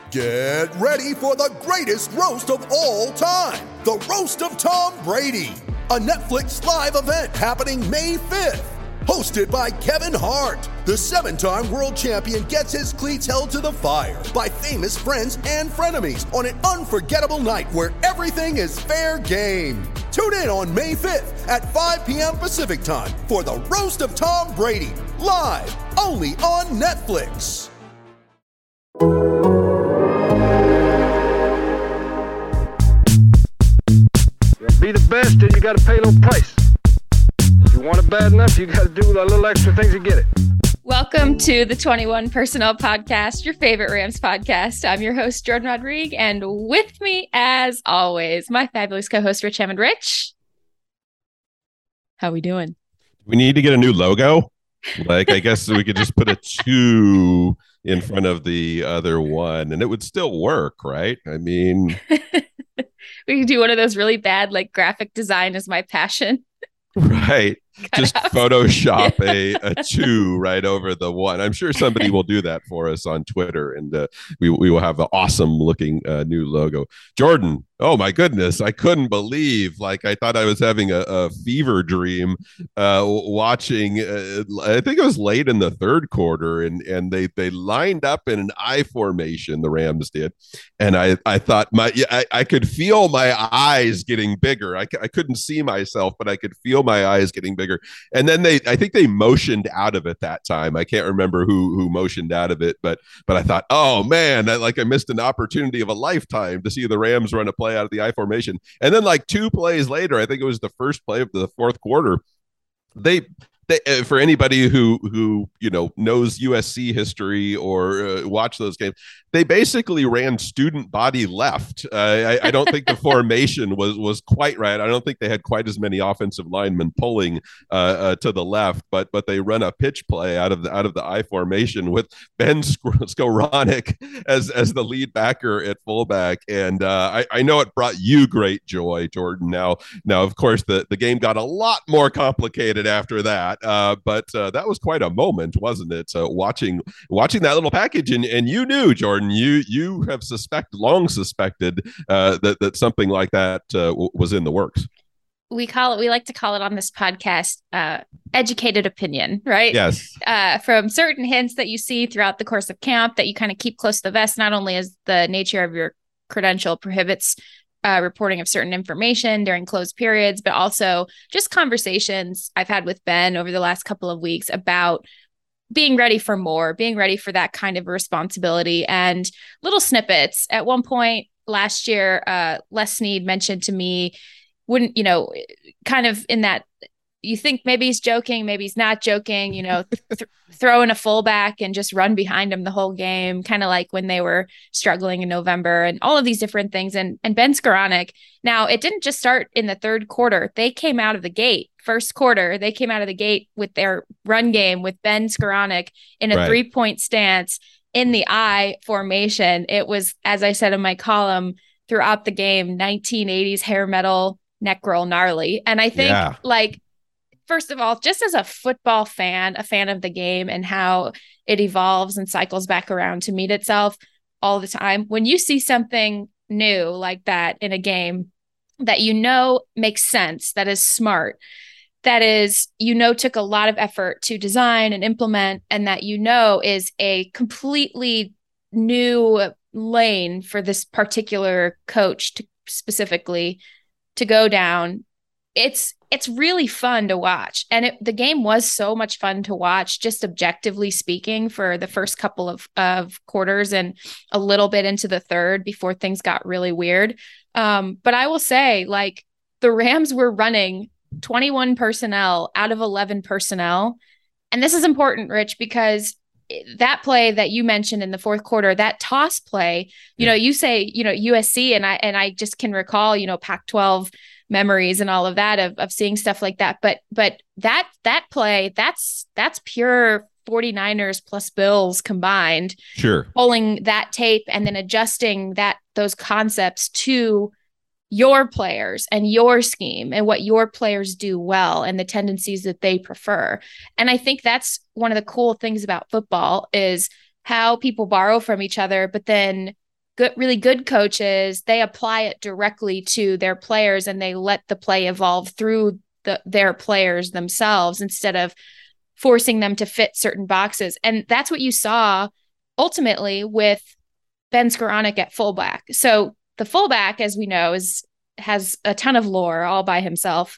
Get ready for the greatest roast of all time, the Roast of Tom Brady, a Netflix live event happening May 5th. Hosted by Kevin Hart, the 7-time world champion gets his cleats held to the fire by famous friends and frenemies on an unforgettable night where everything is fair game. Tune in on May 5th at 5 p.m. Pacific time for the Roast of Tom Brady, live only on Netflix. Be the best, and you got to pay a little price. If you want it bad enough, you got to do a little extra things to get it. Welcome to the 21 Personnel Podcast, your favorite Rams podcast. I'm your host, Jordan Rodriguez, and with me, as always, my fabulous co-host, Rich Hammond. Rich, how we doing? We need to get a new logo. Like, I guess we could just put a 2 in front of the other one, and it would still work, right? I mean... We could do one of those really bad, like, graphic design is my passion. Right. Just Photoshop a 2 right over the 1. I'm sure somebody will do that for us on Twitter, and we will have an awesome looking new logo. Jordan, oh my goodness, I couldn't believe, like, I thought I was having a fever dream watching, I think it was late in the third quarter, and they lined up in an I formation, the Rams did, and I thought I could feel my eyes getting bigger. I couldn't see myself, but I could feel my eyes getting bigger. And then I think they motioned out of it that time. I can't remember who motioned out of it, but I thought, oh man, I missed an opportunity of a lifetime to see the Rams run a play out of the I formation. And then like 2 plays later, I think it was the first play of the fourth quarter, they for anybody who knows USC history or watch those games, they basically ran student body left. I don't think the formation was quite right. I don't think they had quite as many offensive linemen pulling to the left, but they run a pitch play out of the I formation with Ben Skowronek as the lead backer at fullback, and I know it brought you great joy, Jordan. Now of course the game got a lot more complicated after that. But that was quite a moment, wasn't it? Watching that little package, and you knew, Jordan, you have long suspected that something like that was in the works. We like to call it on this podcast, educated opinion, right? Yes. From certain hints that you see throughout the course of camp that you kind of keep close to the vest, not only as the nature of your credential prohibits reporting of certain information during closed periods, but also just conversations I've had with Ben over the last couple of weeks about being ready for more, being ready for that kind of responsibility, and little snippets. At one point last year, Les Snead mentioned to me, kind of in that, you think maybe he's joking, maybe he's not joking, throw in a fullback and just run behind him the whole game, kind of like when they were struggling in November and all of these different things. And Ben Skowronek, now it didn't just start in the third quarter. They came out of the gate, first quarter, they came out of the gate with their run game with Ben Skowronek in a 3-point stance in the I formation. It was, as I said in my column, throughout the game, 1980s hair metal, neck roll gnarly. And I think first of all, just as a football fan, a fan of the game and how it evolves and cycles back around to meet itself all the time, when you see something new like that in a game that makes sense, that is smart, that is, took a lot of effort to design and implement, and that is a completely new lane for this particular coach specifically to go down, it's really fun to watch. And the game was so much fun to watch, just objectively speaking, for the first couple of quarters and a little bit into the third before things got really weird. But I will say, like, the Rams were running 21 personnel out of 11 personnel. And this is important, Rich, because that play that you mentioned in the fourth quarter, that toss play, you say, USC, and I just can recall, Pac-12 memories and all of that of seeing stuff like that. But that play, that's pure 49ers plus Bills combined. Sure. Pulling that tape and then adjusting those concepts to your players and your scheme and what your players do well and the tendencies that they prefer. And I think that's one of the cool things about football is how people borrow from each other, but then really good coaches, they apply it directly to their players and they let the play evolve through their players themselves instead of forcing them to fit certain boxes. And that's what you saw ultimately with Ben Skoranek at fullback. So the fullback, as we know, has a ton of lore all by himself,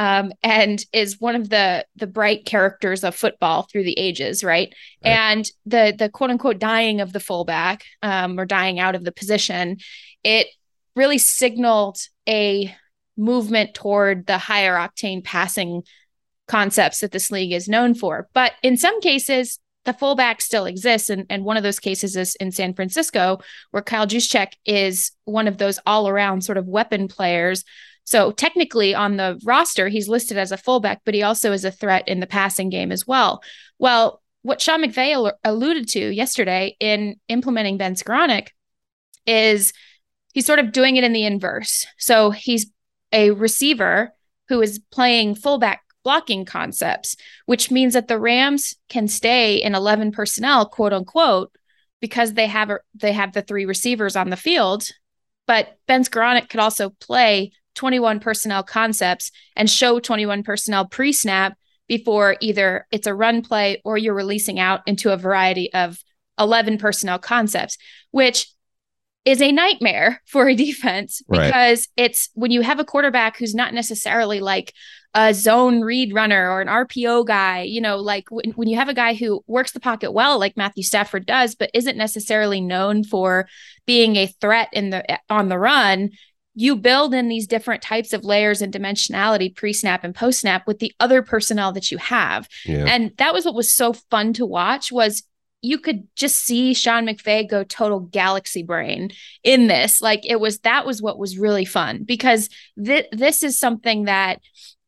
and is one of the bright characters of football through the ages, right? And the quote unquote dying of the fullback, or dying out of the position, it really signaled a movement toward the higher octane passing concepts that this league is known for. But in some cases, the fullback still exists. And one of those cases is in San Francisco, where Kyle Juszczyk is one of those all-around sort of weapon players. So technically on the roster, he's listed as a fullback, but he also is a threat in the passing game as well. Well, what Sean McVay alluded to yesterday in implementing Ben Skoranek is he's sort of doing it in the inverse. So he's a receiver who is playing fullback blocking concepts, which means that the Rams can stay in 11 personnel, quote unquote, because they have the three receivers on the field. But Ben Skoranek could also play 21 personnel concepts and show 21 personnel pre-snap before either it's a run play or you're releasing out into a variety of 11 personnel concepts, which is a nightmare for a defense, because it's when you have a quarterback who's not necessarily like a zone read runner or an RPO guy, like when you have a guy who works the pocket well, like Matthew Stafford does, but isn't necessarily known for being a threat on the run, you build in these different types of layers and dimensionality pre-snap and post-snap with the other personnel that you have. Yeah. And that was what was so fun to watch, was you could just see Sean McVay go total galaxy brain in this. Like that was what was really fun, because this is something that,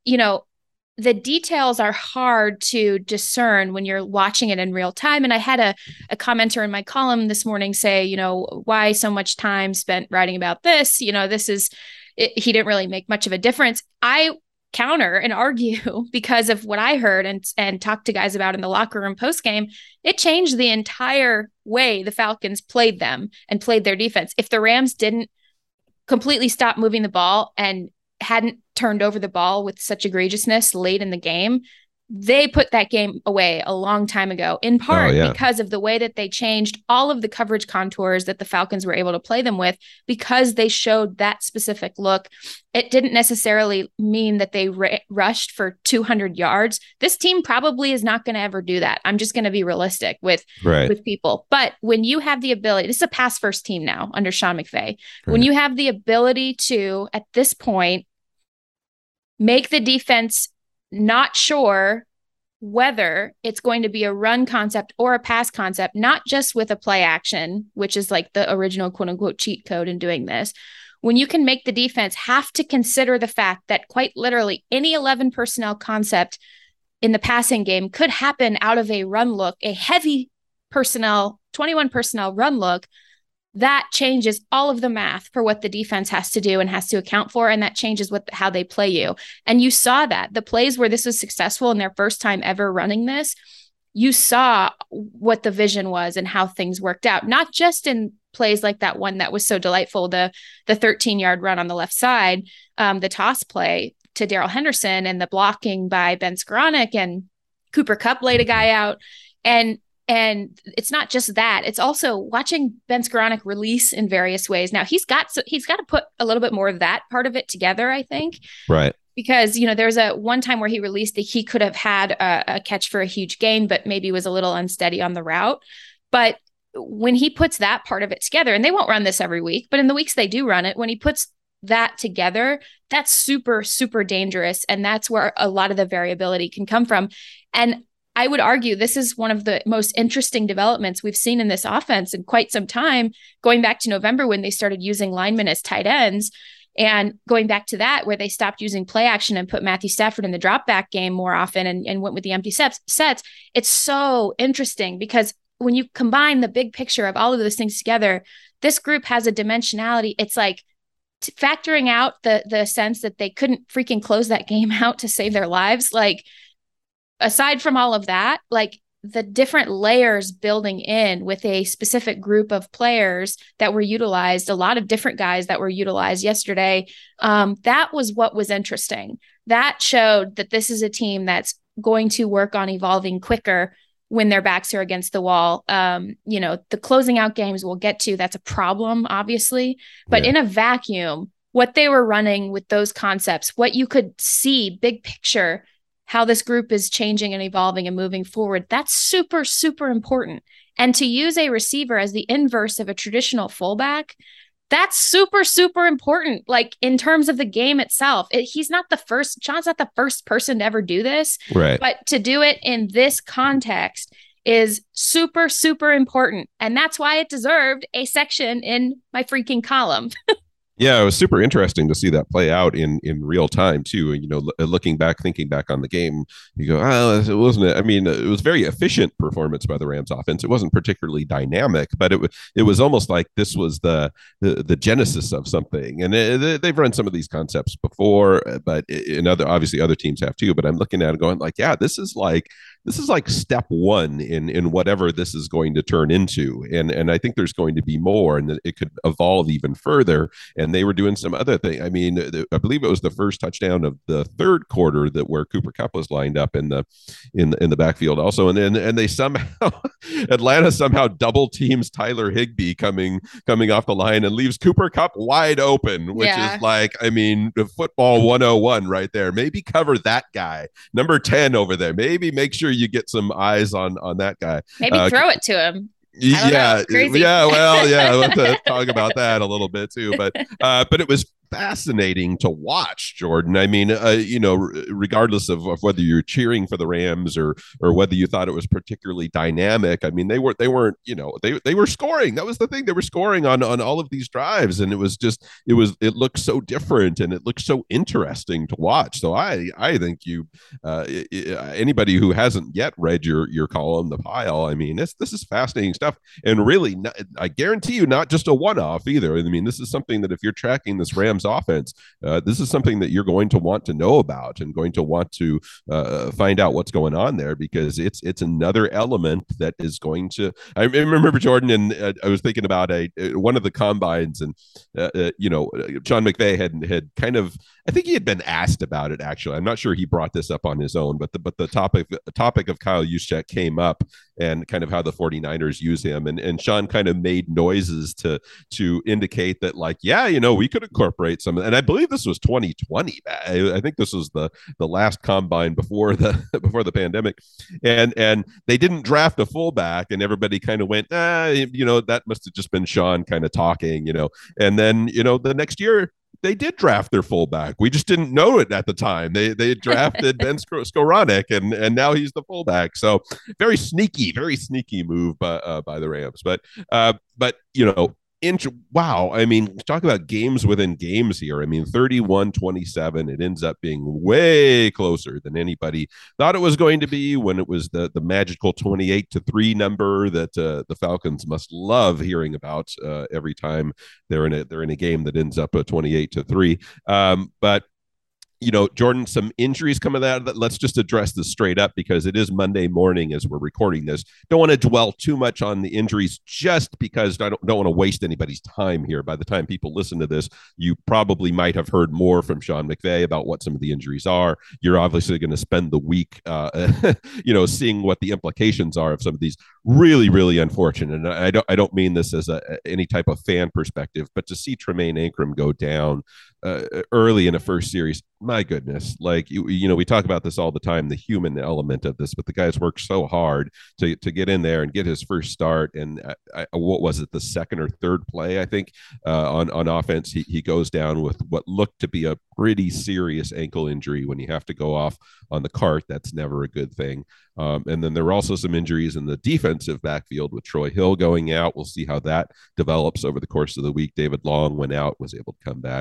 the details are hard to discern when you're watching it in real time. And I had a commenter in my column this morning say, why so much time spent writing about this? He didn't really make much of a difference. I counter and argue, because of what I heard and talked to guys about in the locker room post game, it changed the entire way the Falcons played them and played their defense. If the Rams didn't completely stop moving the ball and hadn't turned over the ball with such egregiousness late in the game, they put that game away a long time ago, in part because of the way that they changed all of the coverage contours that the Falcons were able to play them with, because they showed that specific look. It didn't necessarily mean that they rushed for 200 yards. This team probably is not going to ever do that. I'm just going to be realistic with people. But when you have the ability, this is a pass first team now under Sean McVay. When you have the ability to, at this point, make the defense not sure whether it's going to be a run concept or a pass concept, not just with a play action, which is like the original quote unquote cheat code in doing this. When you can make the defense have to consider the fact that quite literally any 11 personnel concept in the passing game could happen out of a run look, a heavy personnel, 21 personnel run look, that changes all of the math for what the defense has to do and has to account for. And that changes how they play you. And you saw that the plays where this was successful in their first time ever running this, you saw what the vision was and how things worked out, not just in plays like that one that was so delightful, the 13-yard run on the left side, the toss play to Darrell Henderson, and the blocking by Ben Skoranek, and Cooper Kupp laid a guy out. And it's not just that, it's also watching Ben Skoranek release in various ways. Now he's got to put a little bit more of that part of it together, I think. Right. Because, there's a one time where he released that he could have had a catch for a huge gain, but maybe was a little unsteady on the route. But when he puts that part of it together, and they won't run this every week, but in the weeks they do run it, when he puts that together, that's super, super dangerous. And that's where a lot of the variability can come from. And I would argue this is one of the most interesting developments we've seen in this offense in quite some time, going back to November when they started using linemen as tight ends, and going back to that where they stopped using play action and put Matthew Stafford in the drop back game more often and went with the empty sets. It's so interesting because when you combine the big picture of all of those things together, this group has a dimensionality. It's like factoring out the sense that they couldn't freaking close that game out to save their lives. Like, aside from all of that, like the different layers building in with a specific group of players that were utilized, a lot of different guys that were utilized yesterday. That was what was interesting. That showed that this is a team that's going to work on evolving quicker when their backs are against the wall. The closing out games we'll get to, that's a problem, obviously. But in a vacuum, what they were running with those concepts, what you could see, big picture, how this group is changing and evolving and moving forward, that's super, super important. And to use a receiver as the inverse of a traditional fullback, that's super, super important. Like in terms of the game itself, Sean's not the first person to ever do this, right? But to do it in this context is super, super important. And that's why it deserved a section in my freaking column. Yeah, it was super interesting to see that play out in real time too. Looking back, thinking back on the game, you go, it wasn't. I mean, it was very efficient performance by the Rams offense. It wasn't particularly dynamic, but it was almost like this was the genesis of something. And they've run some of these concepts before, but obviously other teams have too. But I'm looking at it going like, yeah, this is like step one in whatever this is going to turn into. And I think there's going to be more, and that it could evolve even further. And they were doing some other thing. I mean, I believe it was the first touchdown of the third quarter where Cooper Kupp was lined up in the backfield also. And they Atlanta somehow double teams Tyler Higbee coming off the line and leaves Cooper Kupp wide open, which is like, I mean, the football 101 right there. Maybe cover that guy, number 10 over there. Maybe make sure you get some eyes on that guy. Maybe throw it to him. We'll talk about that a little bit too, but it was fascinating to watch, Jordan. I mean, regardless of whether you're cheering for the Rams or whether you thought it was particularly dynamic, I mean, they were scoring. That was the thing. They were scoring on all of these drives, and it looked so different and it looked so interesting to watch. So I think anybody who hasn't yet read your column, The Pile, I mean, this is fascinating stuff, and really, I guarantee you, not just a one-off either. I mean, this is something that if you're tracking this Rams offense, this is something that you're going to want to know about and going to want to find out what's going on there, because it's another element that is going to. I remember, Jordan, and I was thinking about one of the combines, and Sean McVay had kind of, I think he had been asked about it, actually. I'm not sure he brought this up on his own, but the topic of Kyle Juszczyk came up, and kind of how the 49ers use him, and Sean kind of made noises to indicate that, like, we could incorporate some, and I believe this was 2020. I think this was the last combine before the pandemic, and they didn't draft a fullback, and everybody kind of went, that must have just been Sean kind of talking, and then the next year they did draft their fullback. We just didn't know it at the time. They drafted Ben Skowronek, and now he's the fullback. So very sneaky move by the Rams. But wow, I mean, talk about games within games here. I mean, 31-27, it ends up being way closer than anybody thought it was going to be when it was the magical 28-3 number that the Falcons must love hearing about every time they're in a game that ends up 28-3. But Jordan, some injuries coming out of that. Let's just address this straight up, because it is Monday morning as we're recording this. Don't want to dwell too much on the injuries, just because I don't want to waste anybody's time here. By the time people listen to this, you probably might have heard more from Sean McVay about what some of the injuries are. You're obviously going to spend the week, seeing what the implications are of some of these really, really unfortunate. And I don't mean this as any type of fan perspective, but to see Tremayne Anchrum go down early in a first series, my goodness, like we talk about this all the time, the human element of this, but the guy's worked so hard to get in there and get his first start. And what was it, the second or third play, I think, on offense, he goes down with what looked to be a pretty serious ankle injury. When you have to go off on the cart, that's never a good thing. And then there were also some injuries in the defensive backfield with Troy Hill going out. We'll see how that develops over the course of the week. David Long went out, was able to come back.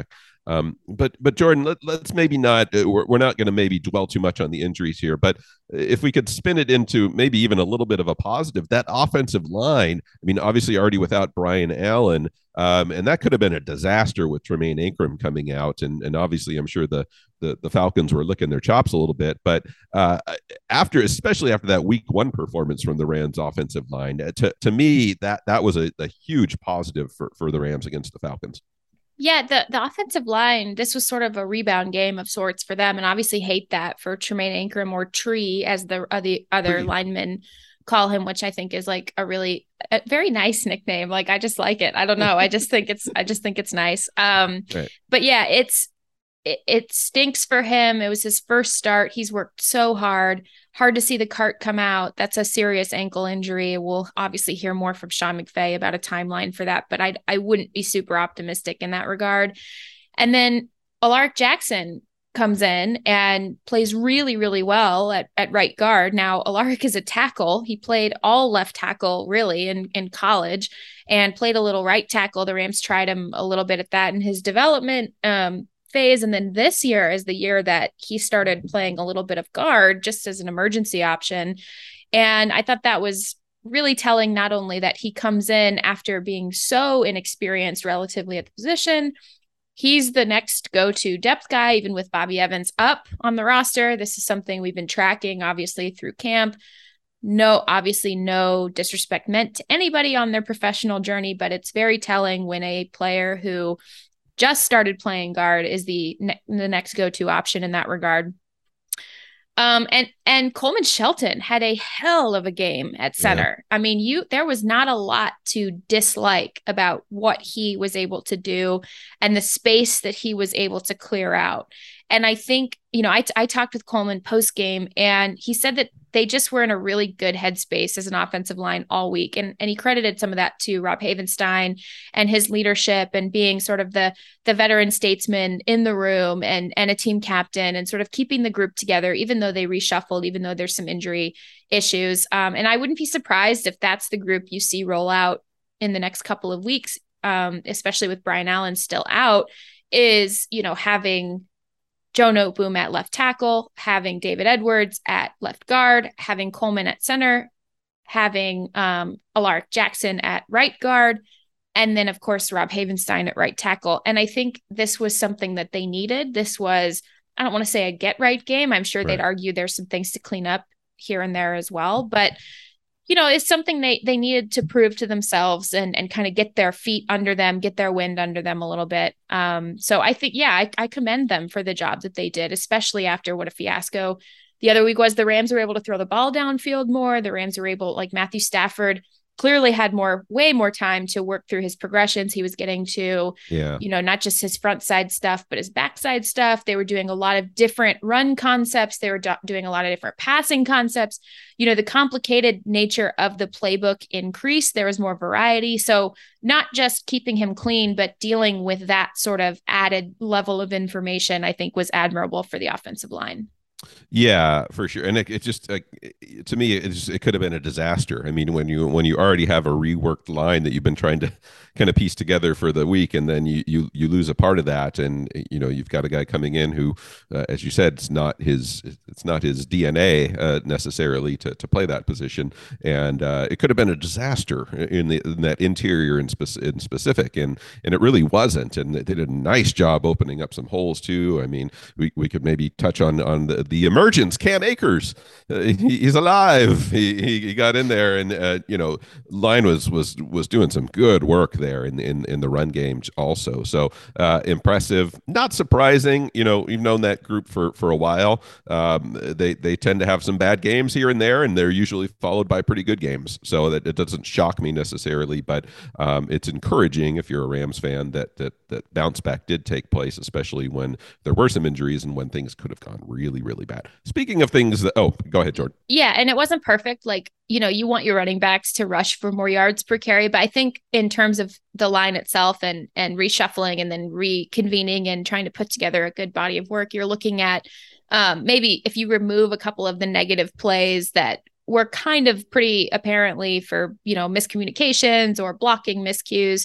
But Jordan, let's maybe not. We're not going to maybe dwell too much on the injuries here, but if we could spin it into maybe even a little bit of a positive, that offensive line. I mean, obviously already without Brian Allen. And that could have been a disaster with Tremaine Ingram coming out, and obviously I'm sure the Falcons were licking their chops a little bit. But especially after that Week 1 performance from the Rams offensive line, to me that was a huge positive for the Rams against the Falcons. Yeah, the offensive line, this was sort of a rebound game of sorts for them, and obviously hate that for Tremaine Ingram, or Tree as the other linemen call him, which I think is like a very nice nickname. Like, I just like it. I don't know. I just think it's nice. Right. But yeah, it stinks for him. It was his first start. He's worked so hard to see the cart come out. That's a serious ankle injury. We'll obviously hear more from Sean McVay about a timeline for that, but I wouldn't be super optimistic in that regard. And then Alaric Jackson comes in and plays really, really well at right guard. Now, Alaric is a tackle. He played all left tackle really in college, and played a little right tackle. The Rams tried him a little bit at that in his development phase. And then this year is the year that he started playing a little bit of guard just as an emergency option. And I thought that was really telling, not only that he comes in after being so inexperienced relatively at the position. He's the next go-to depth guy, even with Bobby Evans up on the roster. This is something we've been tracking, obviously, through camp. No disrespect meant to anybody on their professional journey, but it's very telling when a player who just started playing guard is the next go-to option in that regard. And Coleman Shelton had a hell of a game at center. Yeah. I mean, there was not a lot to dislike about what he was able to do and the space that he was able to clear out. And I think, I talked with Coleman post game, and he said that they just were in a really good headspace as an offensive line all week. And he credited some of that to Rob Havenstein and his leadership, and being sort of the veteran statesman in the room, and a team captain, and sort of keeping the group together, even though they reshuffled, even though there's some injury issues. And I wouldn't be surprised if that's the group you see roll out in the next couple of weeks, especially with Brian Allen still out, is, having Joe Noteboom at left tackle, having David Edwards at left guard, having Coleman at center, having Alaric Jackson at right guard, and then, of course, Rob Havenstein at right tackle. And I think this was something that they needed. This was, I don't want to say a get-right game. I'm sure they'd argue there's some things to clean up here and there as well. But it's something they needed to prove to themselves and kind of get their feet under them, get their wind under them a little bit. So I think, I commend them for the job that they did, especially after what a fiasco the other week was. The Rams were able to throw the ball downfield more. The Rams were able, like Matthew Stafford clearly had way more time to work through his progressions. He was getting to, not just his front side stuff, but his backside stuff. They were doing a lot of different run concepts. They were doing a lot of different passing concepts. The complicated nature of the playbook increased. There was more variety. So not just keeping him clean, but dealing with that sort of added level of information, I think, was admirable for the offensive line. Yeah, for sure. And it just, to me, it could have been a disaster. I mean, when you already have a reworked line that you've been trying to kind of piece together for the week, and then you lose a part of that, and you've got a guy coming in who, as you said, it's not his DNA necessarily to play that position, and it could have been a disaster in that interior in specific, and it really wasn't. And they did a nice job opening up some holes too. I mean, we could maybe touch on the emergence. Cam Akers, he's alive. He got in there, and line was doing some good work there in the run game also. So impressive, not surprising. You've known that group for a while. They tend to have some bad games here and there, and they're usually followed by pretty good games. So that it doesn't shock me necessarily, but it's encouraging if you're a Rams fan that bounce back did take place, especially when there were some injuries and when things could have gone really, really bad. Speaking of things go ahead, Jordan. Yeah, and it wasn't perfect. Like, you want your running backs to rush for more yards per carry, but I think in terms of the line itself and reshuffling and then reconvening and trying to put together a good body of work, you're looking at maybe if you remove a couple of the negative plays that were kind of pretty apparently for, miscommunications or blocking miscues,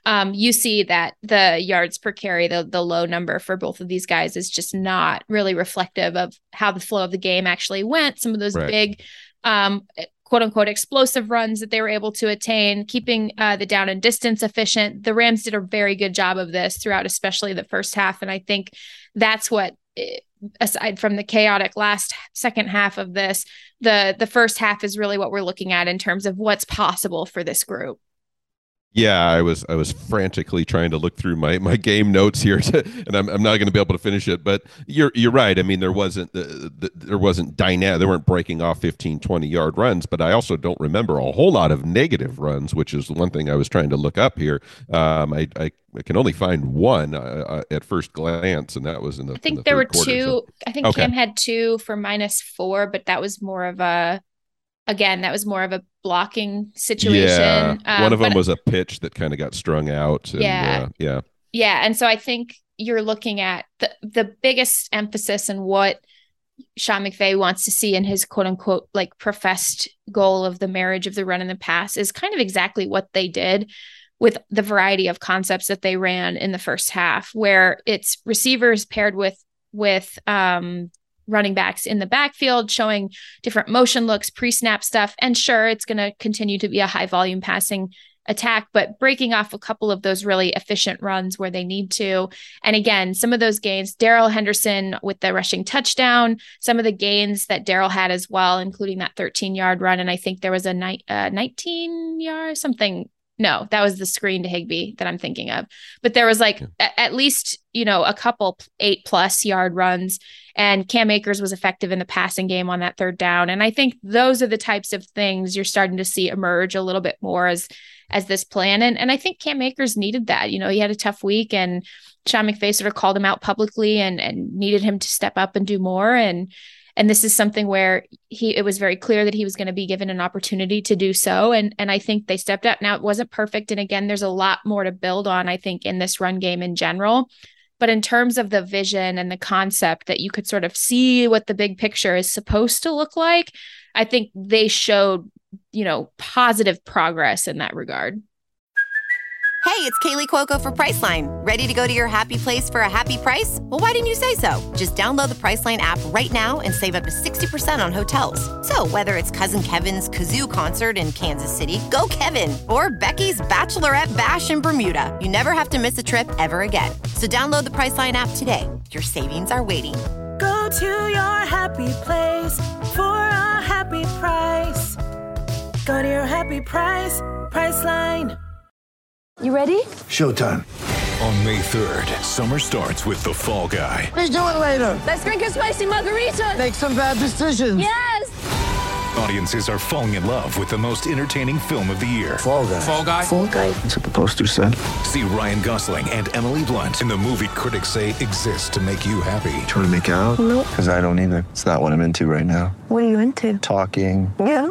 you see that the yards per carry, the low number for both of these guys is just not really reflective of how the flow of the game actually went. Some of those big, quote unquote, explosive runs that they were able to attain, keeping the down and distance efficient. The Rams did a very good job of this throughout, especially the first half. And I think that's what, aside from the chaotic second half of this, the first half is really what we're looking at in terms of what's possible for this group. Yeah, I was frantically trying to look through my game notes here, and I'm not going to be able to finish it. But you're right. I mean, there wasn't dynamic. They weren't breaking off 15, 20-yard runs. But I also don't remember a whole lot of negative runs, which is one thing I was trying to look up here. I can only find one at first glance, and that was in the. I think there were quarter, two. so. I think Cam had 2 for -4, but that was more of a. Again, that was more of a blocking situation. Yeah, one of them was a pitch that kind of got strung out. And, yeah. And so I think you're looking at the biggest emphasis and what Sean McVay wants to see in his quote unquote like professed goal of the marriage of the run and the pass is kind of exactly what they did with the variety of concepts that they ran in the first half, where it's receivers paired with running backs in the backfield, showing different motion looks, pre-snap stuff. And sure, it's going to continue to be a high volume passing attack, but breaking off a couple of those really efficient runs where they need to. And again, some of those gains, Darrell Henderson with the rushing touchdown, some of the gains that Darrell had as well, including that 13-yard run. And I think there was a 19-yard something. No, that was the screen to Higbee that I'm thinking of. But there was at least, a couple 8+ yard runs, and Cam Akers was effective in the passing game on that third down. And I think those are the types of things you're starting to see emerge a little bit more as this plan. And I think Cam Akers needed that. He had a tough week, and Sean McVay sort of called him out publicly and needed him to step up and do more. And this is something where it was very clear that he was going to be given an opportunity to do so. And I think they stepped up. Now, it wasn't perfect. And again, there's a lot more to build on, I think, in this run game in general. But in terms of the vision and the concept that you could sort of see what the big picture is supposed to look like, I think they showed, positive progress in that regard. Hey, it's Kaylee Cuoco for Priceline. Ready to go to your happy place for a happy price? Well, why didn't you say so? Just download the Priceline app right now and save up to 60% on hotels. So whether it's Cousin Kevin's Kazoo Concert in Kansas City, go Kevin, or Becky's Bachelorette Bash in Bermuda, you never have to miss a trip ever again. So download the Priceline app today. Your savings are waiting. Go to your happy place for a happy price. Go to your happy price, Priceline. You ready? Showtime. On May 3rd, summer starts with The Fall Guy. Let's do it later. Let's drink a spicy margarita. Make some bad decisions. Yes. Audiences are falling in love with the most entertaining film of the year. Fall Guy. Fall Guy? Fall Guy. That's what the poster said. See Ryan Gosling and Emily Blunt in the movie critics say exists to make you happy. Trying to make it out? Nope. Because I don't either. It's not what I'm into right now. What are you into? Talking. Yeah.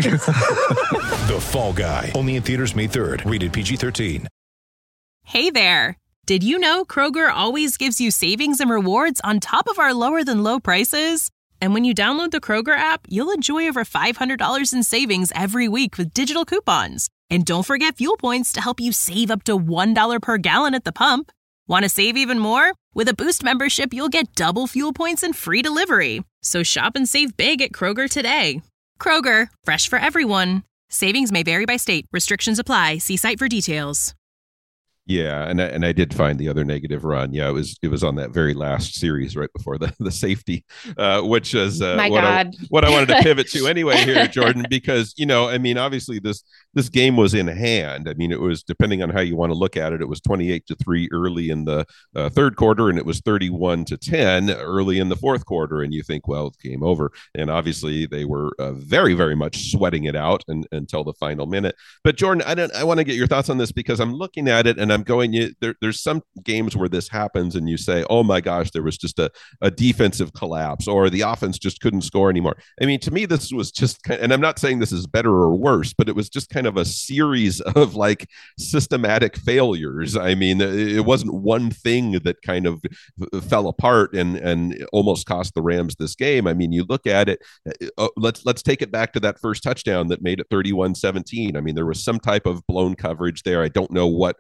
The Fall Guy. Only in theaters May 3rd. Rated PG-13. Hey there. Did you know Kroger always gives you savings and rewards on top of our lower than low prices? And when you download the Kroger app, you'll enjoy over $500 in savings every week with digital coupons. And don't forget fuel points to help you save up to $1 per gallon at the pump. Want to save even more? With a Boost membership, you'll get double fuel points and free delivery. So shop and save big at Kroger today. Kroger, fresh for everyone. Savings may vary by state. Restrictions apply. See site for details. Yeah, and I did find the other negative run. Yeah, it was on that very last series right before the safety, which is what I wanted to pivot to anyway here, Jordan, because obviously this game was in hand. I mean, it was, depending on how you want to look at it, it was 28-3 early in the third quarter, and it was 31-10 early in the fourth quarter. And you think, well, it's game over. And obviously they were very, very much sweating it out until the final minute. But Jordan, I want to get your thoughts on this, because I'm looking at it and I'm going, there's some games where this happens and you say, oh my gosh, there was just a defensive collapse, or the offense just couldn't score anymore. I mean, to me, this was just, and I'm not saying this is better or worse, but it was just kind of a series of like systematic failures. I mean, it wasn't one thing that kind of fell apart and almost cost the Rams this game. I mean, you look at it, let's take it back to that first touchdown that made it 31-17. I mean, there was some type of blown coverage there. I don't know what was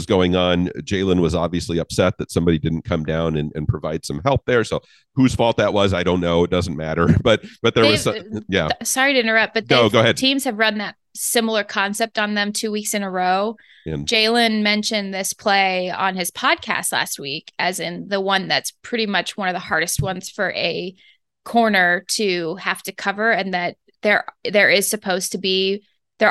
going on. Jalen was obviously upset that somebody didn't come down and provide some help there. So whose fault that was, I don't know. It doesn't matter. But there was, yeah. Sorry to interrupt, but go ahead. Teams have run that similar concept on them 2 weeks in a row. And Jalen mentioned this play on his podcast last week, as in the one that's pretty much one of the hardest ones for a corner to have to cover, and that there are supposed to be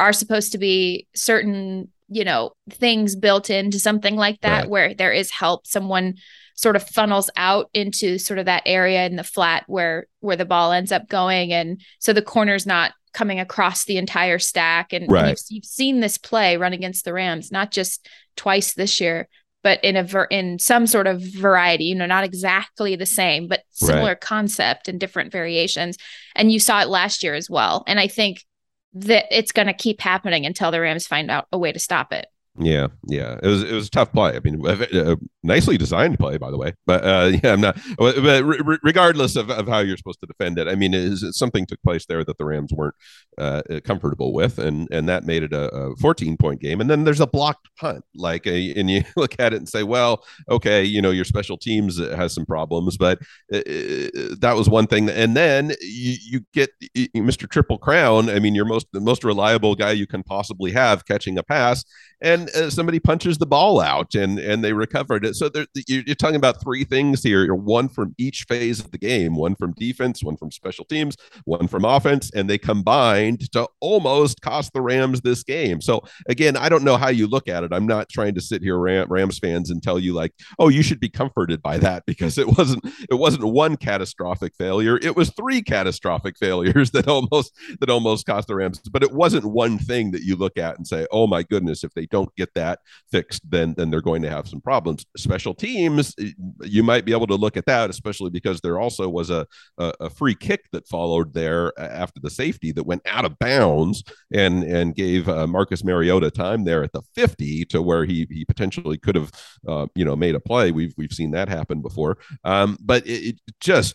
certain, things built into something like that, right, where there is help. Someone sort of funnels out into sort of that area in the flat where the ball ends up going. And so the corner's not coming across the entire stack. And right, you've seen this play run against the Rams, not just twice this year, but in some sort of variety, not exactly the same, but similar right, concept and different variations. And you saw it last year as well. And I think that it's going to keep happening until the Rams find out a way to stop it. Yeah. It was a tough play. I mean, nicely designed play, by the way. But I'm not. But regardless of how you're supposed to defend it, I mean, something took place there that the Rams weren't comfortable with, and that made it a 14-point game. And then there's a blocked punt, and you look at it and say, well, okay, your special teams has some problems, but that was one thing. And then you get Mr. Triple Crown. I mean, the most reliable guy you can possibly have catching a pass, and somebody punches the ball out and they recovered it. So you're talking about three things here, one from each phase of the game, one from defense, one from special teams, one from offense, and they combined to almost cost the Rams this game. So again, I don't know how you look at it. I'm not trying to sit here, Rams fans, and tell you you should be comforted by that, because it wasn't one catastrophic failure. It was three catastrophic failures that almost cost the Rams. But it wasn't one thing that you look at and say, oh my goodness, if they don't get that fixed, then they're going to have some problems. Special teams, you might be able to look at that, especially because there also was a free kick that followed there after the safety that went out of bounds and gave Marcus Mariota time there at the 50 to where he potentially could have made a play. We've seen that happen before. But it just,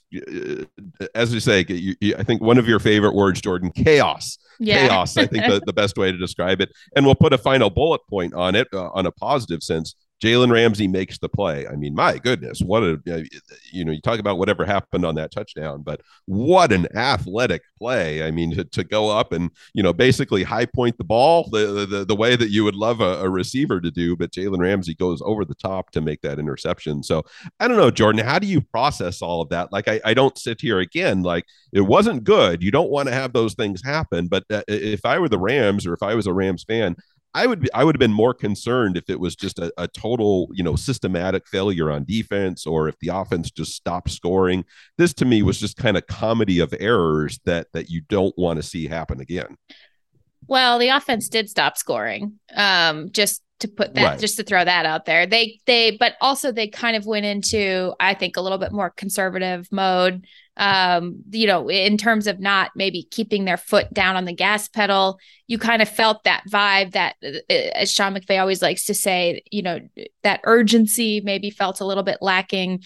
as we say, I think one of your favorite words, Jordan, chaos. Yeah. Chaos, I think the best way to describe it. And we'll put a final bullet point on it on a positive sense. Jalen Ramsey makes the play. I mean, my goodness, you talk about whatever happened on that touchdown, but what an athletic play. I mean, to go up and, basically high point the ball the way that you would love a receiver to do, but Jalen Ramsey goes over the top to make that interception. So I don't know, Jordan, how do you process all of that? I don't sit here again, it wasn't good. You don't want to have those things happen. But if I were the Rams, or if I was a Rams fan, I would have been more concerned if it was just a total, systematic failure on defense, or if the offense just stopped scoring. This to me was just kind of comedy of errors that you don't want to see happen again. Well, the offense did stop scoring. Just to put that, just to throw that out there. But also they kind of went into, I think, a little bit more conservative mode. In terms of not maybe keeping their foot down on the gas pedal. You kind of felt that vibe that, as Sean McVay always likes to say, that urgency maybe felt a little bit lacking.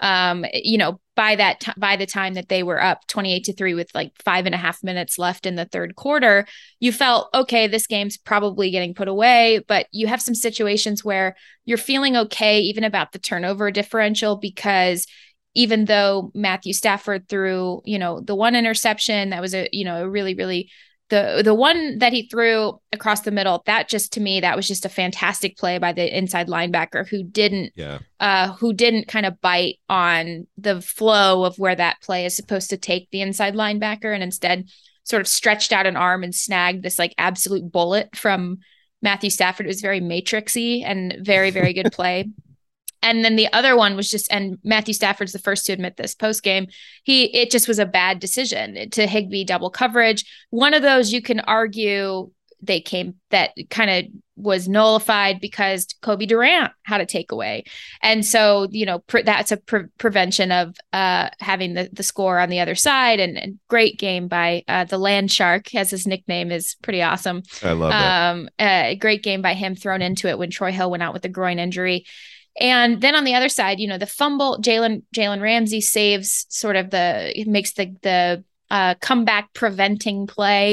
By the time that they were up 28-3 with 5.5 minutes left in the third quarter, you felt, okay, this game's probably getting put away, but you have some situations where you're feeling okay even about the turnover differential, because even though Matthew Stafford threw, the one interception, that was a really, really, the one that he threw across the middle, that was just a fantastic play by the inside linebacker who didn't kind of bite on the flow of where that play is supposed to take the inside linebacker, and instead sort of stretched out an arm and snagged this absolute bullet from Matthew Stafford. It was very Matrixy and very, very good play. And then the other one was and Matthew Stafford's the first to admit this post-game, it just was a bad decision to Higbee double coverage. One of those you can argue that kind of was nullified because Kobe Durant had a takeaway. And so, that's a prevention of having the score on the other side, and great game by the Land Shark, as his nickname is pretty awesome. I love that. A great game by him, thrown into it when Troy Hill went out with a groin injury. And then on the other side, the fumble, Jalen Ramsey saves makes the comeback preventing play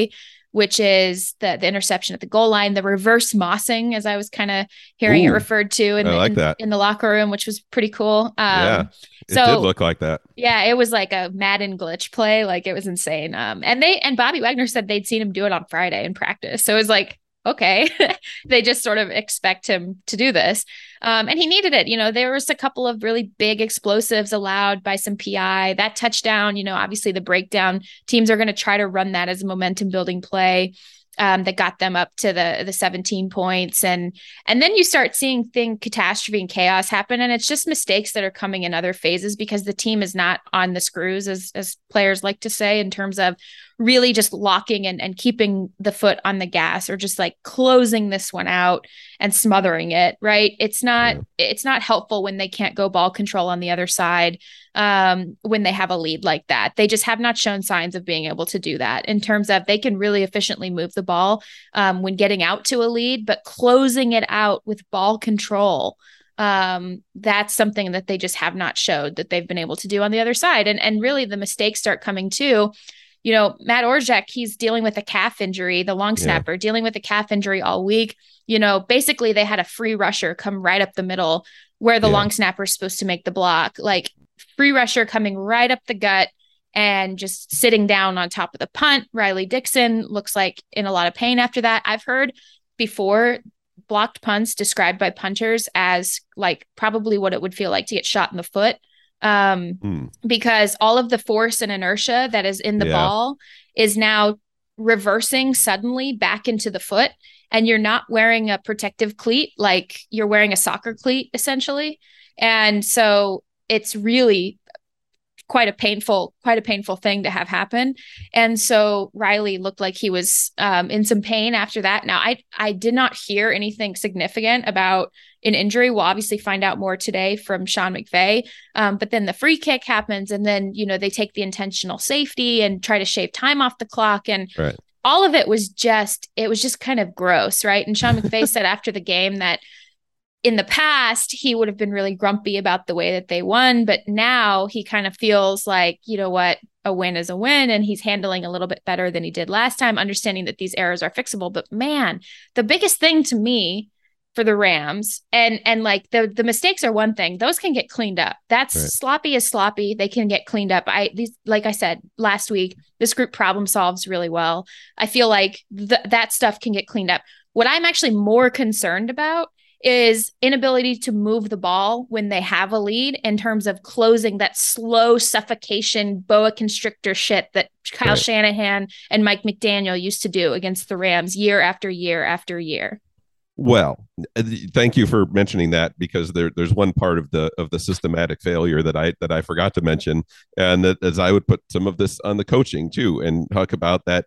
which is the interception at the goal line, the reverse mossing, as I was kind of hearing it referred to in the locker room, which was pretty cool. It did look like that. Yeah, it was like a Madden glitch play. Like, it was insane. And Bobby Wagner said they'd seen him do it on Friday in practice. So it was like, okay, they just sort of expect him to do this. And he needed it. There was a couple of really big explosives allowed by some PI. That touchdown, obviously the breakdown, teams are going to try to run that as a momentum building play. That got them up to the 17 points. And then you start seeing catastrophe and chaos happen. And it's just mistakes that are coming in other phases because the team is not on the screws, as players like to say, in terms of really just locking and keeping the foot on the gas, or just like closing this one out and smothering it. Right. It's not helpful when they can't go ball control on the other side. When they have a lead like that, they just have not shown signs of being able to do that in terms of they can really efficiently move the ball when getting out to a lead, but closing it out with ball control. That's something that they just have not showed that they've been able to do on the other side. And really the mistakes start coming too. Matt Orzech, he's dealing with a calf injury, the long snapper, dealing with a calf injury all week. Basically they had a free rusher come right up the middle where the long snapper is supposed to make the block, like free rusher coming right up the gut and just sitting down on top of the punt. Riley Dixon looks like in a lot of pain after that. I've heard before blocked punts described by punters as like probably what it would feel like to get shot in the foot. Because all of the force and inertia that is in the ball is now reversing suddenly back into the foot, and you're not wearing a protective cleat, like you're wearing a soccer cleat essentially. And so it's really quite a painful thing to have happen. And so Riley looked like he was in some pain after that. Now, I did not hear anything significant about an injury. We'll obviously find out more today from Sean McVay. But then the free kick happens, and then, they take the intentional safety and try to shave time off the clock. And all of it was just kind of gross, right? And Sean McVay said after the game that in the past, he would have been really grumpy about the way that they won, but now he kind of feels like, a win is a win, and he's handling a little bit better than he did last time, understanding that these errors are fixable. But man, the biggest thing to me for the Rams, and like the mistakes are one thing, those can get cleaned up. That's sloppy is sloppy. They can get cleaned up. Like I said last week, this group problem solves really well. I feel like that stuff can get cleaned up. What I'm actually more concerned about is inability to move the ball when they have a lead, in terms of closing that slow suffocation boa constrictor shit that Kyle Shanahan and Mike McDaniel used to do against the Rams year after year after year. Well, thank you for mentioning that, because there's one part of the systematic failure that I forgot to mention, and that as I would put some of this on the coaching too, and talk about that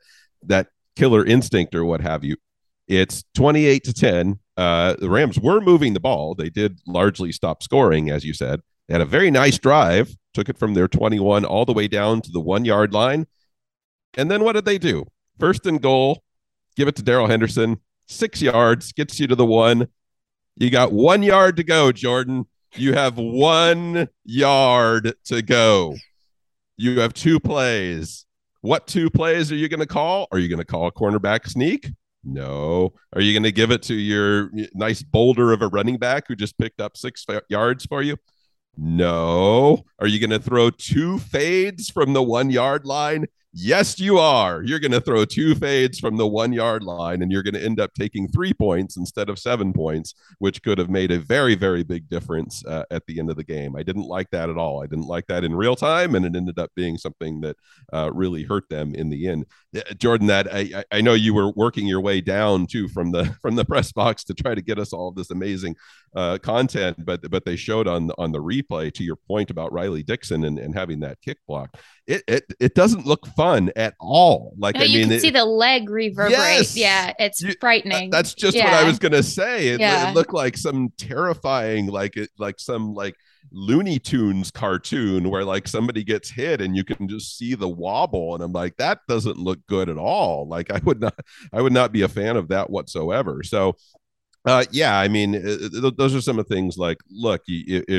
killer instinct or what have you. It's 28-10. The Rams were moving the ball. They did largely stop scoring, as you said. They had a very nice drive, took it from their 21 all the way down to the 1 yard line. And then what did they do? First and goal, give it to Darrell Henderson, 6 yards, gets you to the 1. You got 1 yard to go, Jordan. You have 1 yard to go. You have 2 plays. What 2 plays are you going to call? Are you going to call a cornerback sneak? No. Are you going to give it to your nice boulder of a running back who just picked up 6 yards for you? No. Are you going to throw 2 fades from the 1 yard line? Yes, you are. You're going to throw 2 fades from the 1 yard line, and you're going to end up taking 3 points instead of 7 points, which could have made a very, very big difference at the end of the game. I didn't like that at all. I didn't like that in real time, and it ended up being something that really hurt them in the end. Jordan, that I know you were working your way down too from the press box to try to get us all this amazing content, but they showed on the replay, to your point about Riley Dixon and having that kick block. It doesn't look fun at all. Like, you can see the leg reverberate. Yes, yeah, it's frightening. That's just what I was gonna say. It looked like some terrifying, like some Looney Tunes cartoon where like somebody gets hit and you can just see the wobble, and I'm like, that doesn't look good at all. Like, I would not be a fan of that whatsoever. So I mean, those are some of the things. Like, look, if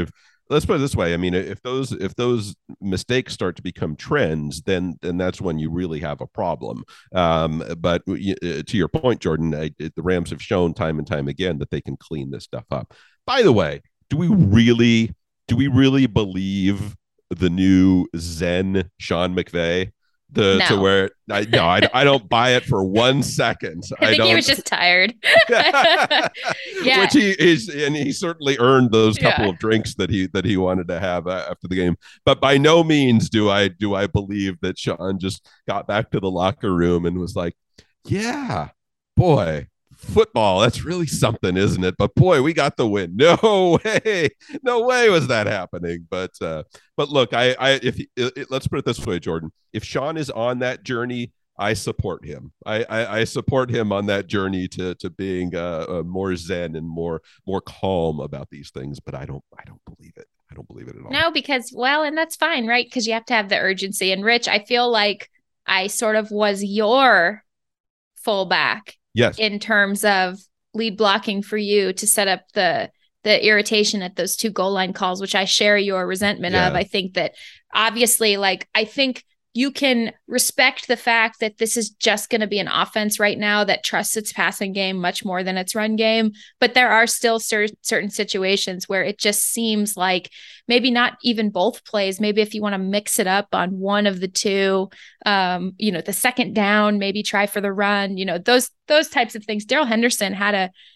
let's put it this way. I mean, if those mistakes start to become trends, then that's when you really have a problem. But to your point, Jordan, the Rams have shown time and time again that they can clean this stuff up. By the way, do we really believe the new Zen Sean McVay? No. To where I don't buy it for 1 second. I think he was just tired. Yeah. Which he certainly earned those couple of drinks that he wanted to have after the game. But by no means do I believe that Sean just got back to the locker room and was like, yeah, boy, football, that's really something, isn't it? But boy, we got the win. No way was that happening. But look, let's put it this way, Jordan, if Sean is on that journey, I support him. I support him on that journey to being more zen and more calm about these things. But I don't believe it. I don't believe it at all. No, because and that's fine, right? Because you have to have the urgency. And Rich, I feel like I sort of was your fullback. Yes. In terms of lead blocking for you to set up the irritation at those 2 goal line calls, which I share your resentment of. I think that obviously, I think you can respect the fact that this is just going to be an offense right now that trusts its passing game much more than its run game. But there are still certain situations where it just seems like maybe not even both plays. Maybe if you want to mix it up on one of the 2, the second down, maybe try for the run, those types of things. Darrell Henderson had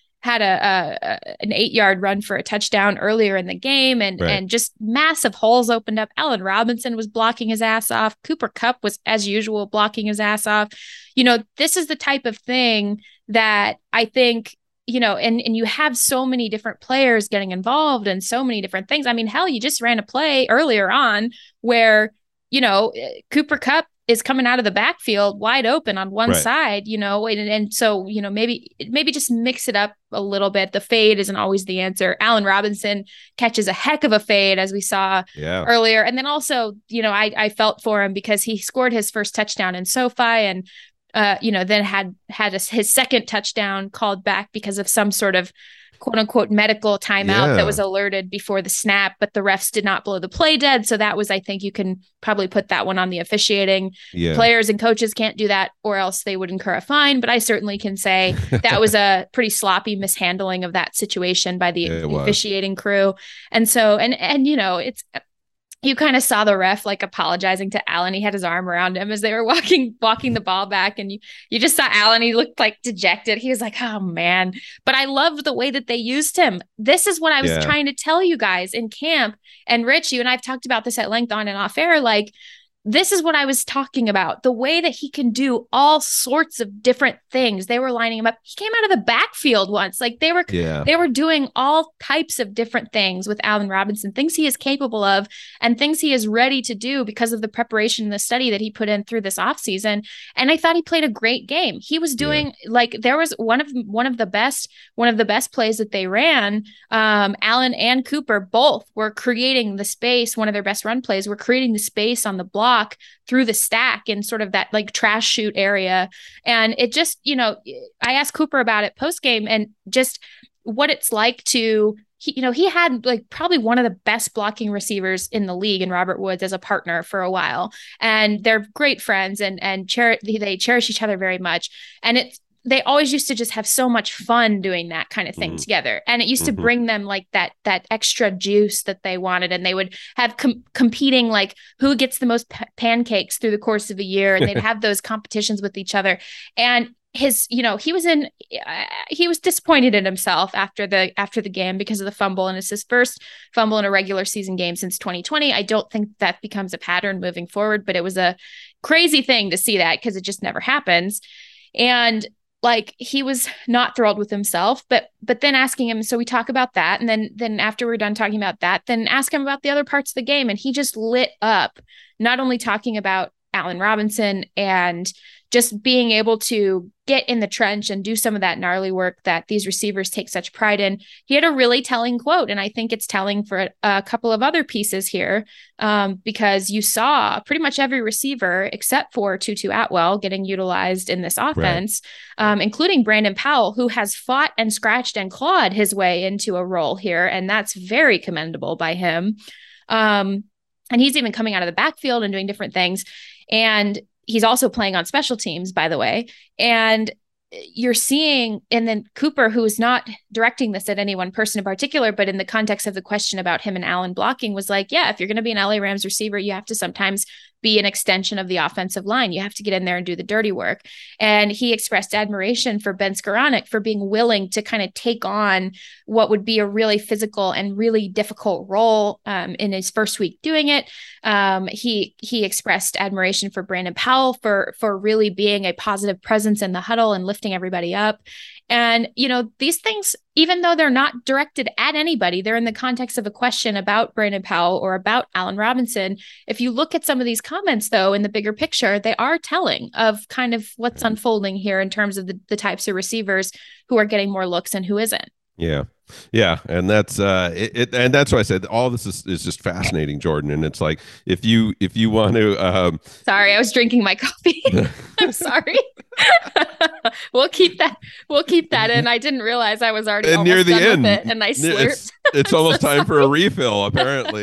an 8-yard run for a touchdown earlier in the game, and just massive holes opened up. Allen Robinson was blocking his ass off. Cooper Kupp was, as usual, blocking his ass off. This is the type of thing that I think, and you have so many different players getting involved and so many different things. I mean, hell, you just ran a play earlier on where, Cooper Kupp is coming out of the backfield wide open on one side, and so, maybe just mix it up a little bit. The fade isn't always the answer. Allen Robinson catches a heck of a fade, as we saw earlier. And then also, I felt for him because he scored his first touchdown in SoFi and, then had his second touchdown called back because of some sort of quote unquote medical timeout that was alerted before the snap, but the refs did not blow the play dead. So that was, I think you can probably put that one on the officiating. Players and coaches can't do that or else they would incur a fine. But I certainly can say that was a pretty sloppy mishandling of that situation by the officiating crew. And so, and it's, you kind of saw the ref apologizing to Allen. He had his arm around him as they were walking the ball back. And you just saw Allen. He looked dejected. He was like, oh man, but I loved the way that they used him. This is what I was trying to tell you guys in camp. And Rich, you and I've talked about this at length on and off air. This is what I was talking about. The way that he can do all sorts of different things. They were lining him up. He came out of the backfield once. They were doing all types of different things with Allen Robinson, things he is capable of and things he is ready to do because of the preparation and the study that he put in through this offseason. And I thought he played a great game. He was doing there was one of the best plays that they ran. Allen and Cooper both were creating the space. One of their best run plays were creating the space on the block through the stack in sort of that trash shoot area. And it just, I asked Cooper about it post game and just what it's like to, he had probably one of the best blocking receivers in the league in Robert Woods as a partner for a while. And they're great friends and they cherish each other very much. And they always used to just have so much fun doing that kind of thing together. And it used to bring them that extra juice that they wanted. And they would have competing, who gets the most pancakes through the course of a year. And they'd have those competitions with each other. And he was disappointed in himself after the game because of the fumble. And it's his first fumble in a regular season game since 2020. I don't think that becomes a pattern moving forward, but it was a crazy thing to see that because it just never happens. And he was not thrilled with himself, but then asking him, so we talk about that. And then after we're done talking about that, then ask him about the other parts of the game. And he just lit up, not only talking about Allen Robinson, and just being able to get in the trench and do some of that gnarly work that these receivers take such pride in. He had a really telling quote, and I think it's telling for a couple of other pieces here, because you saw pretty much every receiver except for Tutu Atwell getting utilized in this offense, including Brandon Powell, who has fought and scratched and clawed his way into a role here, and that's very commendable by him. And he's even coming out of the backfield and doing different things. And he's also playing on special teams, by the way. And you're seeing, and then Cooper, who is not directing this at any one person in particular, but in the context of the question about him and Allen blocking, was like, yeah, if you're going to be an LA Rams receiver, you have to sometimes be an extension of the offensive line. You have to get in there and do the dirty work. And he expressed admiration for Ben Skoranek for being willing to kind of take on what would be a really physical and really difficult role in his first week doing it. He expressed admiration for Brandon Powell for really being a positive presence in the huddle and lifting everybody up. And, you know, these things, even though they're not directed at anybody, they're in the context of a question about Brandon Powell or about Allen Robinson. If you look at some of these comments, though, in the bigger picture, they are telling of kind of what's unfolding here in terms of the types of receivers who are getting more looks and who isn't. Yeah. Yeah. And that's and that's why I said all this is just fascinating, Jordan. And it's like, if you want to sorry, I was drinking my coffee. I'm sorry. We'll keep that in. I didn't realize I was already almost near the done end. With it, and I slurped. It's almost time for a refill, apparently.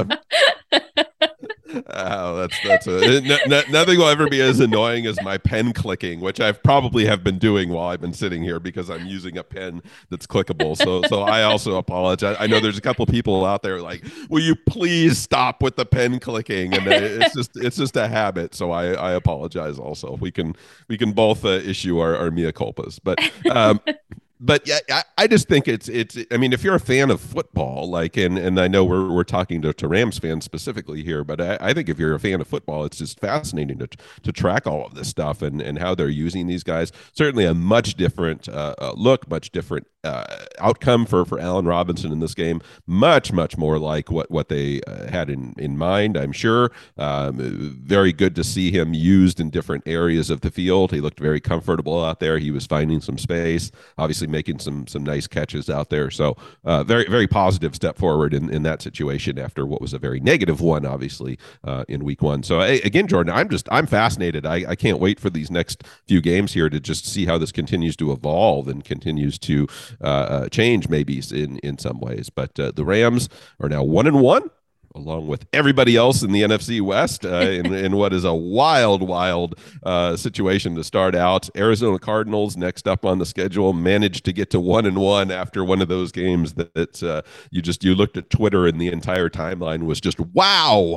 Nothing will ever be as annoying as my pen clicking, which I've probably have been doing while I've been sitting here because I'm using a pen that's clickable. So I also apologize. I know there's a couple people out there like, will you please stop with the pen clicking? And it's just a habit. So I apologize. Also, we can both issue our mea culpas, but yeah, I just think it's. I mean, if you're a fan of football, like, and I know we're talking to Rams fans specifically here, but I think if you're a fan of football, it's just fascinating to track all of this stuff and how they're using these guys. Certainly a much different look, much different outcome for Allen Robinson in this game. Much more like what they had in mind, I'm sure. Very good to see him used in different areas of the field. He looked very comfortable out there. He was finding some space, obviously making some nice catches out there. So very positive step forward in that situation after what was a very negative one, obviously, in week one. So again, Jordan, I'm fascinated. I can't wait for these next few games here to just see how this continues to evolve and continues to change maybe in some ways. But the Rams are now 1-1. Along with everybody else in the NFC West in what is a wild situation to start out. Arizona Cardinals next up on the schedule managed to get to 1-1 after one of those games that you looked at Twitter and the entire timeline was just wow,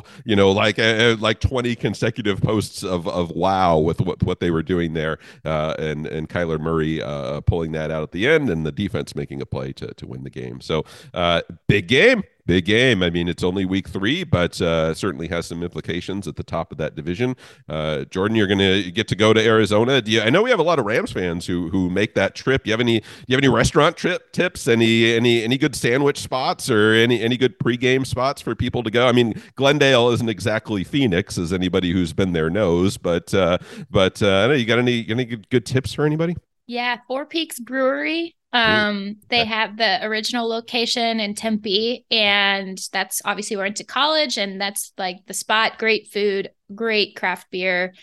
like 20 consecutive posts of wow with what they were doing there, and Kyler Murray pulling that out at the end and the defense making a play to win the game. So big game. Big game. I mean, it's only week 3, but certainly has some implications at the top of that division. Jordan, you're going to get to go to Arizona. I know we have a lot of Rams fans who make that trip. Do you have any restaurant trip tips? Any good sandwich spots or any good pregame spots for people to go? I mean, Glendale isn't exactly Phoenix, as anybody who's been there knows. But I know you got any good tips for anybody? Yeah, Four Peaks Brewery. They have the original location in Tempe, and that's obviously where I went to college, and that's like the spot. Great food, great craft beer.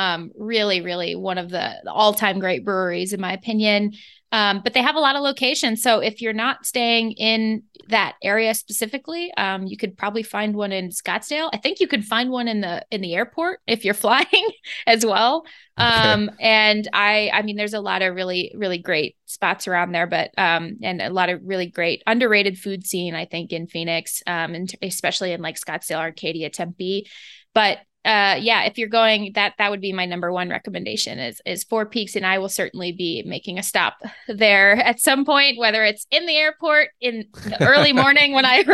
Really one of the all-time great breweries in my opinion. But they have a lot of locations. So if you're not staying in that area specifically, you could probably find one in Scottsdale. I think you could find one in the airport if you're flying as well. Okay. And I mean, there's a lot of really great spots around there, but and a lot of really great underrated food scene, I think, in Phoenix, and especially in like Scottsdale, Arcadia, Tempe. But yeah, if you're going, that would be my number one recommendation is Four Peaks. And I will certainly be making a stop there at some point, whether it's in the airport in the early morning when I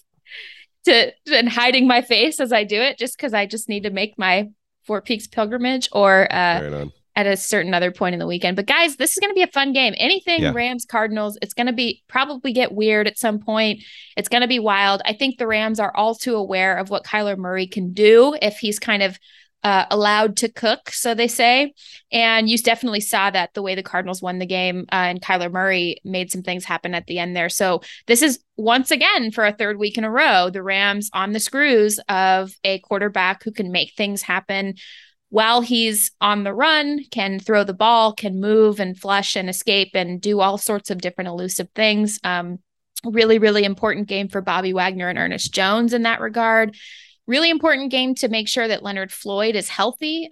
arrive and hiding my face as I do it, just because I just need to make my Four Peaks pilgrimage, or at a certain other point in the weekend. But guys, this is going to be a fun game. Anything Rams, Cardinals, it's going to probably get weird at some point. It's going to be wild. I think the Rams are all too aware of what Kyler Murray can do if he's kind of allowed to cook, so they say. And you definitely saw that the way the Cardinals won the game, and Kyler Murray made some things happen at the end there. So this is once again, for a third week in a row, the Rams on the screws of a quarterback who can make things happen while he's on the run, can throw the ball, can move and flush and escape and do all sorts of different elusive things. Really, really important game for Bobby Wagner and Ernest Jones in that regard. Really important game to make sure that Leonard Floyd is healthy.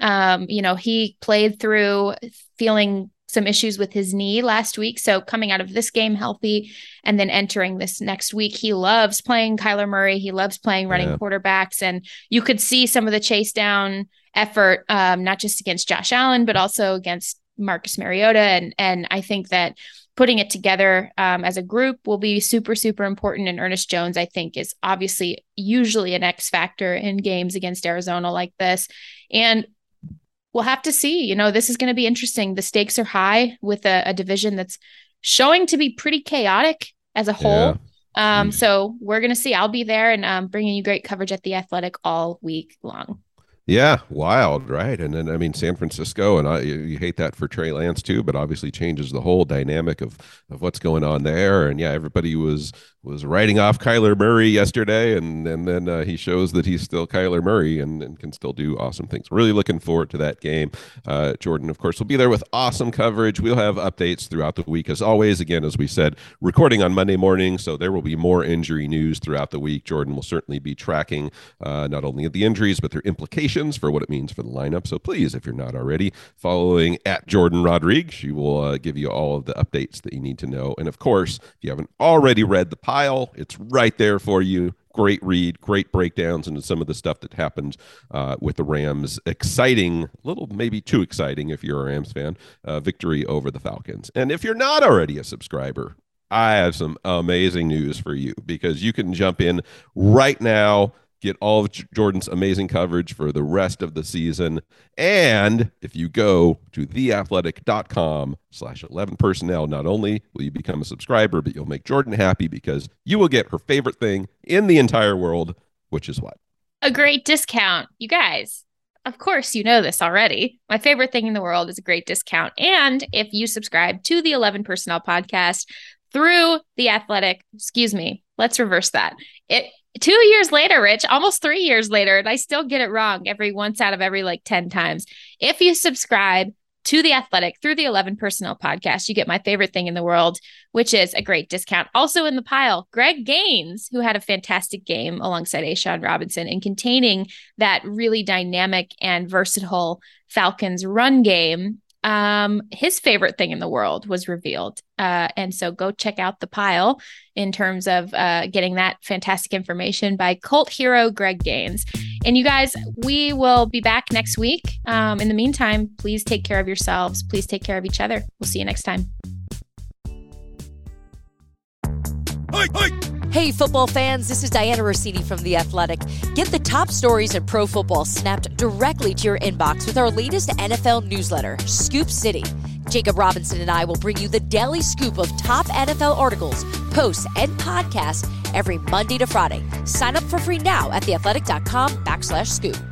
He played through feeling some issues with his knee last week. So coming out of this game healthy and then entering this next week, he loves playing Kyler Murray. He loves playing running quarterbacks. And you could see some of the chase down effort, not just against Josh Allen, but also against Marcus Mariota. And I think that putting it together as a group will be super, super important. And Ernest Jones, I think, is obviously usually an X factor in games against Arizona like this. And we'll have to see. This is going to be interesting. The stakes are high with a division that's showing to be pretty chaotic as a whole. So we're going to see. I'll be there and bringing you great coverage at The Athletic all week long. Yeah, wild, right? And then, San Francisco, and you hate that for Trey Lance too, but obviously changes the whole dynamic of what's going on there. And yeah, everybody was writing off Kyler Murray yesterday, and then he shows that he's still Kyler Murray and can still do awesome things. Really looking forward to that game. Jordan, of course, will be there with awesome coverage. We'll have updates throughout the week. As always, again, as we said, recording on Monday morning, so there will be more injury news throughout the week. Jordan will certainly be tracking not only the injuries, but their implications for what it means for the lineup. So please, if you're not already following at Jordan Rodriguez, she will give you all of the updates that you need to know. And of course, if you haven't already read The Pile, it's right there for you. Great read, great breakdowns into some of the stuff that happened with the Rams. Exciting, a little maybe too exciting if you're a Rams fan, victory over the Falcons. And if you're not already a subscriber, I have some amazing news for you, because you can jump in right now, get all of Jordan's amazing coverage for the rest of the season. And if you go to theathletic.com/11personnel, not only will you become a subscriber, but you'll make Jordan happy, because you will get her favorite thing in the entire world, which is what? A great discount. You guys, of course, you know this already. My favorite thing in the world is a great discount. And if you subscribe to the 11 Personnel podcast through The Athletic, let's reverse that. 2 years later, Rich, almost 3 years later, and I still get it wrong once out of every 10 times. If you subscribe to The Athletic through the 11 Personnel podcast, you get my favorite thing in the world, which is a great discount. Also in the pile, Greg Gaines, who had a fantastic game alongside A'Shawn Robinson in containing that really dynamic and versatile Falcons run game. His favorite thing in the world was revealed. And so go check out the pile in terms of getting that fantastic information by cult hero Greg Gaines. And you guys, we will be back next week. In the meantime, please take care of yourselves. Please take care of each other. We'll see you next time. Hey, football fans, this is Diana Rossini from The Athletic. Get the top stories in pro football snapped directly to your inbox with our latest NFL newsletter, Scoop City. Jacob Robinson and I will bring you the daily scoop of top NFL articles, posts, and podcasts every Monday to Friday. Sign up for free now at theathletic.com/scoop.